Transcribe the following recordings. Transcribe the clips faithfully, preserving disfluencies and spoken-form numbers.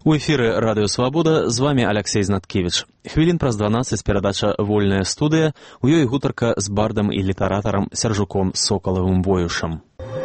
У эфіры Радыё Свабода, з вамі Аляксей Знаткевіч. Хвілін праз дванаццаць перадача «Вольная студыя», у ёй гутарка з бардам і літаратарам Сяржуком Сокалавым Воюшам.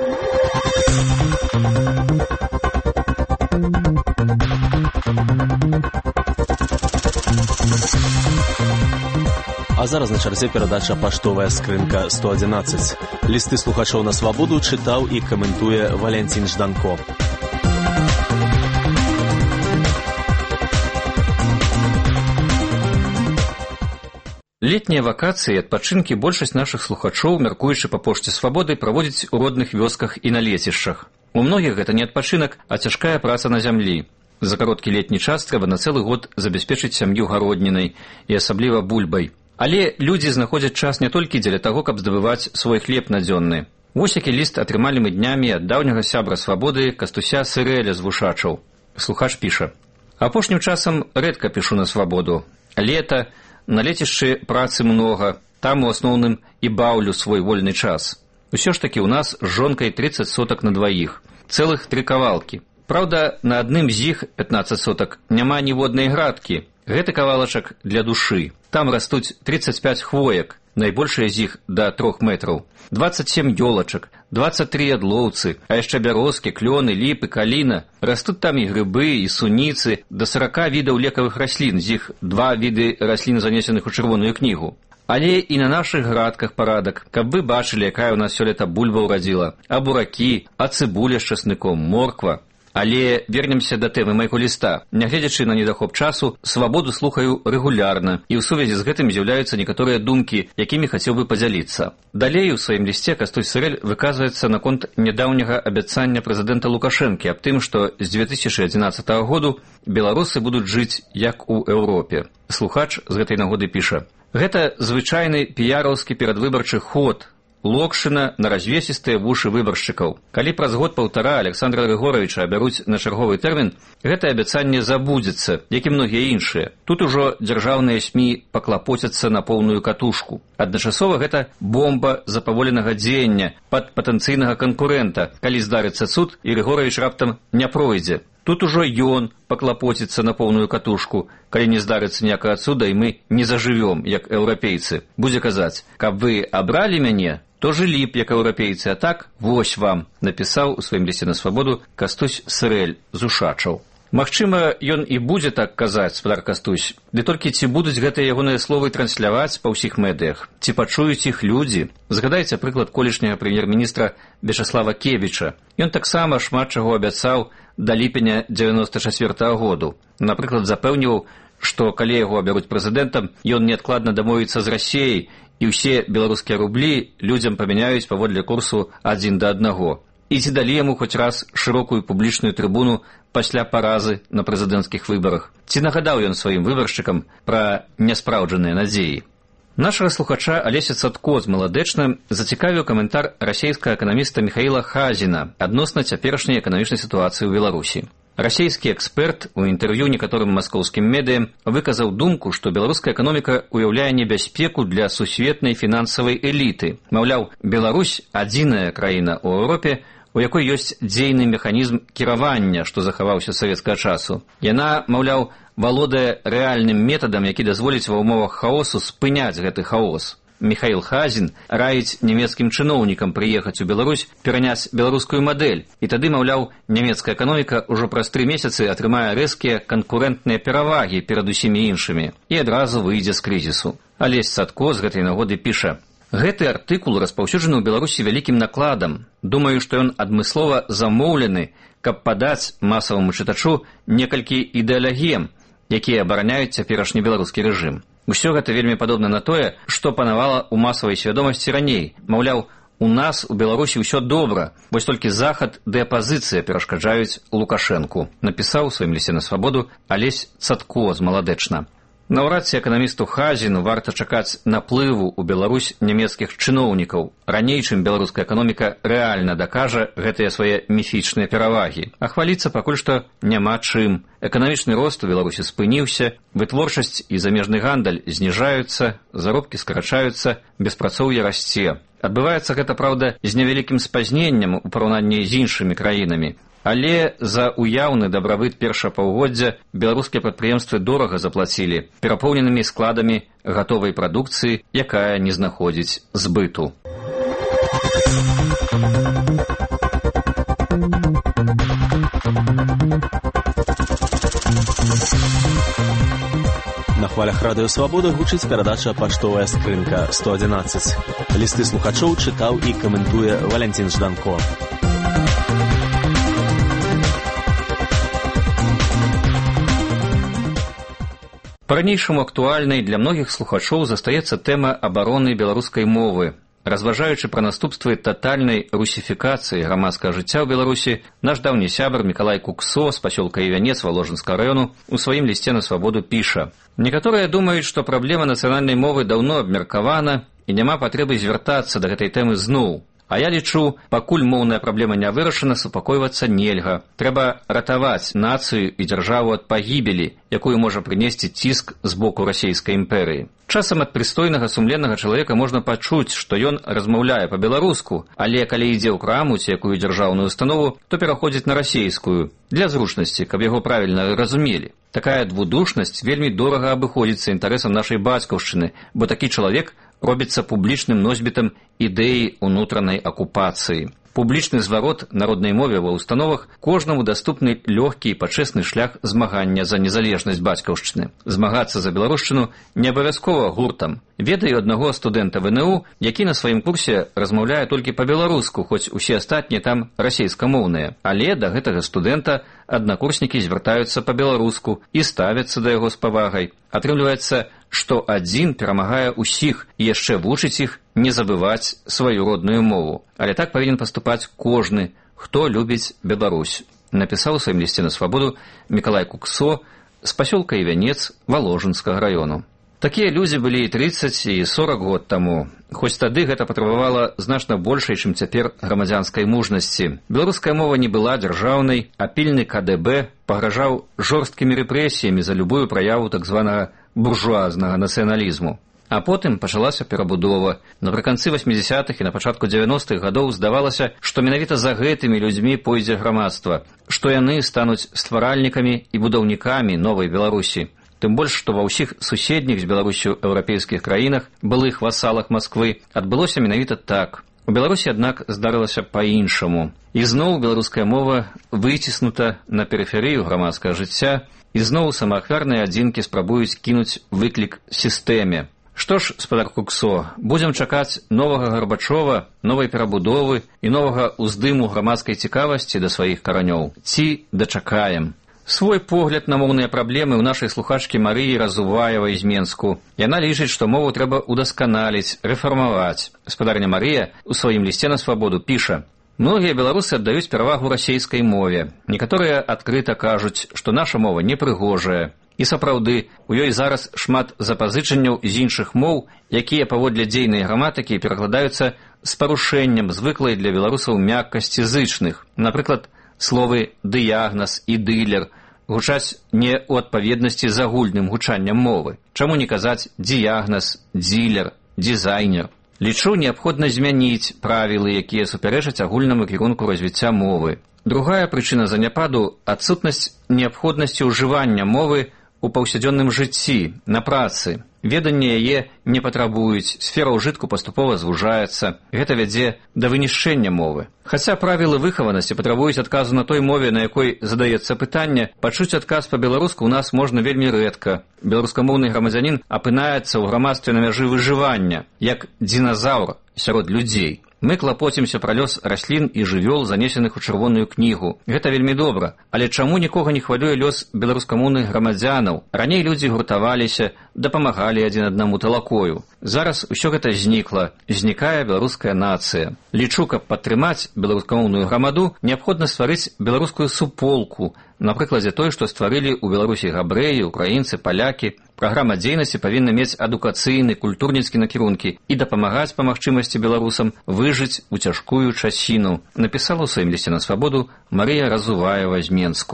А зараз на чарзе перадача «Паштовая скрынка сто адзінаццаць». Лісты слухачоў на свабоду чытаў і каментуе Валянцін Жданко. Летнія вакацыі і адпачынкі большасць нашых слухачоў, мяркуючы па пошце свабоды, праводзяць у родных вёсках і на лецішчах. У многіх гэта не адпачынак, а цяжкая праца на зямлі. За кароткі летні час трэба на цэлы год забяспечыць сям'ю гароднінай і асабліва бульбай. Але людзі знаходзяць час не толькі дзеля таго, каб здабываць свой хлеб надзённы. Вось які ліст атрымалі мы днямі ад даўняга сябра свабоды Кастуся Сырэля з Вушачаў. Слухач піша: «Апошнім часам рэдка пішу на свабоду. Лета, на лецішчы працы многа, там у асноўным і баўлю свой вольны час. Усё ж такі ў нас з жонкай трыццаць сотак на дваіх, цэлых тры кавалкі. Праўда, на адным з іх, пятнаццаць сотак, няма ніводнай градкі. Гэты кавалачак для душы. Там растуць трыццаць пяць хвоек, найбольшыя з іх да трох метраў, дваццаць сем ёлачак, дваццаць тры ядлоўцы, а яшчэ бярозкі, клёны, ліпы, каліна. Растуць там і грыбы, і суніцы, да сарака відаў лекавых раслін, з іх два віды раслін, занесеных у чырвоную кнігу. Але і на нашых градках парадак, каб вы бачылі, якая ў нас сёлета бульба ўрадзіла, а буракі, а цыбуля з часныком, морква». Але вернемся да тэмы майго ліста. Нягледзячы на недахоп часу, свабоду слухаю рэгулярна, і ў сувязі з гэтым з'яўляюцца некаторыя думкі, якімі хацеў бы падзяліцца. Далей у сваім лісце Кастусь Сырэль выказваецца наконт нядаўняга абяцання прэзідэнта Лукашэнкі аб тым, што з дзве тысячы адзінаццатага году беларусы будуць жыць як у Еўропе. Слухач з гэтай нагоды піша: «Гэта звычайны піяраўскі перадвыбарчы ход, локшына на развесістыя вушы выбаршчыкаў. Калі праз год-паўтара Александра Григоровича абяруць на чарговы тэрмін, гэтае абяцанне забудзецца, як і многія іншыя. Тут ужо дзяржаўныя СМІ паклапоцяцца на поўную катушку. Адначасова гэта бомба запаволенага дзеяння пад патэнцыйнага канкурэнта, калі здарыцца цуд і Григорович раптам не пройдзе. Тут ужо ён паклапоціцца на поўную катушку, калі не здарыцца ніякага цуда, і мы не зажывём, як еўрапейцы. Будзе казаць: каб вы абралі мяне, то жылі б як еўрапейцы, а так вось вам», напісаў у сваім лісце на свабоду Кастусь Сырэль з Ушачаў. Магчыма, ён і будзе так казаць, спадар Кастусь, ды толькі ці будуць гэтыя ягоныя словы трансляваць па ўсіх медыях, ці пачуюць іх людзі. Згадайце прыклад колішняга прэм'ер-міністра Вячаслава Кебіча. Ён таксама шмат чаго абяцаў да ліпеня дзевяноста чацвёртага году. Напрыклад, запэўніваў, што калі яго абяруць прэзідэнтам, ён неадкладна дамовіцца з Расіяй, і ўсе беларускія рублі людзям памяняюць паводле курсу адзін да аднаго. І ці далі яму хоць раз шырокую публічную трыбуну пасля паразы на прэзідэнцкіх выбарах? Ці нагадаў ён сваім выбаршчыкам пра няспраўджаныя надзеі? Нашага слухача Алеся Цатко з Маладэчна зацікавіў каментар расійскага эканаміста Міхаіла Хазіна адносна цяперашняй эканамічнай сітуацыі ў Беларусі. Расійскі эксперт у інтэрв'ю некаторым маскоўскім медыям выказаў думку, што беларуская эканоміка ўяўляе небяспеку для сусветнай фінансавай эліты. Маўляў, Беларусь – адзіная краіна ў Еўропе, у якой ёсць дзейны механізм кіравання, што захаваўся з савецкага часу. Яна, маўляў, валодае рэальным метадам, які дазволіць ва ўмовах хаосу спыняць гэты хаос. Міхаіл Хазін раіць нямецкім чыноўнікам прыехаць у Беларусь, пераняць беларускую мадэль, і тады, маўляў, нямецкая эканоміка ўжо праз тры месяцы атрымае рэзкія канкурэнтныя перавагі перад усімі іншымі і адразу выйдзе з крызісу. Алесь Цатко з гэтай нагоды піша: «Гэты артыкул распаўсюджаны ў Беларусі вялікім накладам. Думаю, што ён адмыслова замоўлены, каб падаць масаваму чытачу некалькі ідэалогем, якія абараняюць цяперашні беларускі рэжым. Усё гэта вельмі падобна на тое, што панавала ў масавай свядомасці раней. Маўляў, у нас у Беларусі ўсё добра, вось толькі захад ды апазіцыя перашкаджаюць Лукашэнку», напісаў у сваім лісце на свабоду Алесь Цатко з Маладэчна. Наўрад ці эканамісту Хазіну варта чакаць наплыву ў Беларусь нямецкіх чыноўнікаў, раней, чым беларуская эканоміка рэальна дакажа гэтыя свае міфічныя перавагі. А хваліцца пакуль што няма чым. Эканамічны рост у Беларусі спыніўся, вытворчасць і замежны гандаль зніжаюцца, заробкі скарачаюцца, беспрацоўе расце. Адбываецца гэта, праўда, з невялікім спазненнем у параўнанні з іншымі краінамі, Але за уяўны дабрабыт першага паўгоддзя беларускія прадпрыемствы дорага заплацілі перапоўненымі складамі гатовай прадукцыі, якая не знаходзіць збыту. На хвалях радыё Свабода гучыць перадача «Паштовая скрынка сто адзінаццаць». Лісты слухачоў чытаў і каментуе Валянцін Жданко. Па-ранейшаму актуальнай для многіх слухачоў застаецца тэма абароны беларускай мовы. Разважаючы пра наступствы татальнай русіфікацыі грамадскага жыцця ў Беларусі, наш даўні сябар Мікалай Куксо з пасёлка Івянец Валожынскага раёну у сваім лісце на Свабоду піша: «Некаторыя думаюць, што праблема нацыянальнай мовы даўно абмеркавана і няма патрэбы звяртацца да гэтай тэмы зноў. А я лічу, пакуль моўная праблема не вырашана, супакойвацца нельга. Трэба ратаваць нацыю і дзяржаву ад пагібелі, якую можа прынесці ціск з боку расійскай імперыі. Часам ад прыстойнага сумленнага чалавека можна пачуць, што ён размаўляе па-беларуску, але калі ідзе ў краму ці якую дзяржаўную установу, то пераходзіць на расейскую, для зручнасці, каб яго правільна разумелі. Такая двудушнасць вельмі дорага абыходзіцца інтарэсам нашай бацькаўшчыны, бо такі чалавек робіцца публічным носьбітам ідэі ўнутранай акупацыі. Публічны зварот народнай мове ва ўстановах кожнаму даступны лёгкі і пачэсны шлях змагання за незалежнасць бацькаўшчыны. Змагацца за беларушчыну не абавязкова гуртам. Ведаю аднаго студэнта ВНУ, які на сваім курсе размаўляе толькі па-беларуску, хоць усе астатнія там расейскамоўныя. Але да гэтага студэнта аднакурснікі звяртаюцца па-беларуску і ставяцца да яго з павагай. Атрымліваецца, што адзін перамагае ўсіх і яшчэ вучыць іх не забываць сваю родную мову. Але так павінен паступаць кожны, хто любіць Беларусь. Напісаў у сваім лісце на Свабоду Мікалай Куксо з пасёлка Івянец Валожынскага раёну. Такія людзі былі і трыццаць, і сорак год таму. Хоць тады гэта патрабавала значна большай, чым цяпер, грамадзянскай мужнасці. Беларуская мова не была дзяржаўнай, а пільны ка дэ бэ пагражаў жорсткімі рэпрэсіямі за любую праяву так званага буржуазнага нацыяналізму. А потым пачалася перабудова. Напрыканцы васьмідзясятых і на пачатку дзевяностых гадоў здавалася, што менавіта за гэтымі людзьмі пойдзе грамадства, што яны стануць стваральнікамі і будаўнікамі новай Беларусі. Тым больш, што ва ўсіх суседніх з Беларусю еўрапейскіх краінах, былых васалах Масквы, адбылося менавіта так. У Беларусі, аднак, здарылася па-іншаму. І зноў беларуская мова выціснута на перыферыю грамадскага жыцця, і зноў самаахвярныя адзінкі спрабуюць кінуць выклік сістэме. Што ж, спадар Куксо, будзем чакаць новага Гарбачова, новай перабудовы і новага ўздыму грамадскай цікавасці да сваіх каранёў. Ці дачакаем? Свой погляд на моўныя праблемы ў нашай слухачкі Марыі Разуваевай з Менску. Яна лічыць, што мову трэба удасканаліць, рэфармаваць. Спадарня Марыя у сваім лісце на Свабоду піша: «Многія беларусы аддаюць перавагу расейскай мове. Некаторыя адкрыта кажуць, што наша мова непрыгожая. І сапраўды, у ёй зараз шмат запазычанняў з іншых моў, якія паводле дзейнай граматыкі перакладаюцца з парушэннем звыклай для беларусаў мяккасці зычных. Напрыклад, словы «дыягназ» і «дылер» гучаць не ў адпаведнасці з агульным гучаннем мовы. Чаму не казаць «дыягназ», «дзілер», «дызайнер»? Лічу, неабходна змяніць правілы, якія супярэчаць агульнаму кірунку развіцця мовы. Другая прычына заняпаду – адсутнасць неабходнасці ўжывання мовы у паўсядзённым жыцці, на працы. Веданне яе не патрабуюць, сфера ўжытку паступова звужаецца. Гэта вядзе да вынішчэння мовы. Хаця правілы выхаванасці патрабуюць адказу на той мове, на якой задаецца пытанне, пачуць адказ па-беларуску ў нас можна вельмі рэдка. Беларускамоўны грамадзянін апынаецца ў грамадстве на мяжы выжывання, як диназаўр сярод людзей. Мы клапоцімся пра лёс раслін і жывёл, занесеных у чырвоную кнігу. Гэта вельмі добра. Але чаму нікога не хвалюе лёс беларускамоўных грамадзянаў? Раней людзі гуртаваліся, дапамагалі адзін аднаму талакою. Зараз усё гэта знікла. Знікае беларуская нацыя. Лічу, каб падтрымаць беларускамоўную грамаду, неабходна стварыць беларускую суполку, на прыкладзе той, што стварылі ў Беларусі габрэі, украінцы, палякі. Праграма дзейнасці павінна мець адукацыйны, культурніцкі накірункі і дапамагаць па магчымасці беларусам выжыць у цяжкую часіну, напісала ў сваім лісце на Свабоду Марыя Разуваева з Менску.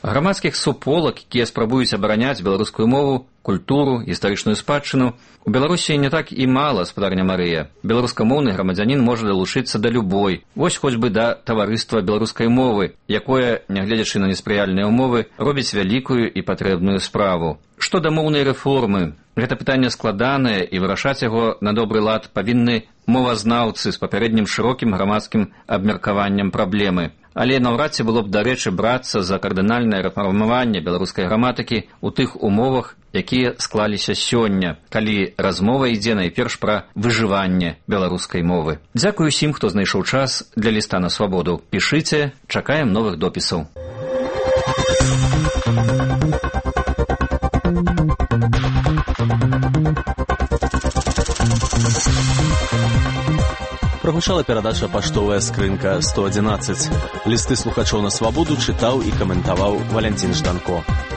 Грамадскіх суполак, якія спрабуюць абараняць беларускую мову, культуру, гістарычную спадчыну, у Беларусі не так і мала, спадарня Марыя. Беларускамоўны грамадзянін можа далучыцца да любой, вось хоць бы да таварыства беларускай мовы, якое, нягледзячы на неспрыяльныя ўмовы, робіць вялікую і патрэбную справу. Што да моўнай рэформы? Гэта пытанне складанае, і вырашаць яго на добры лад павінны мовазнаўцы з папярэднім шырокім грамадскім абмеркаваннем праблемы. Але наўрад ці было б дарэчы брацца за кардынальнае рэфармаванне беларускай граматыкі ў тых умовах, якія склаліся сёння, калі размова ідзе найперш пра выжыванне беларускай мовы. Дзякую усім, хто знайшоў час для ліста на свабоду. Пішыце, чакаем новых допісаў. Прагучала перадача «Паштовая скрынка сто адзінаццаць». Лісты слухачоў на свабоду чытаў і каментаваў Валянцін Жданко.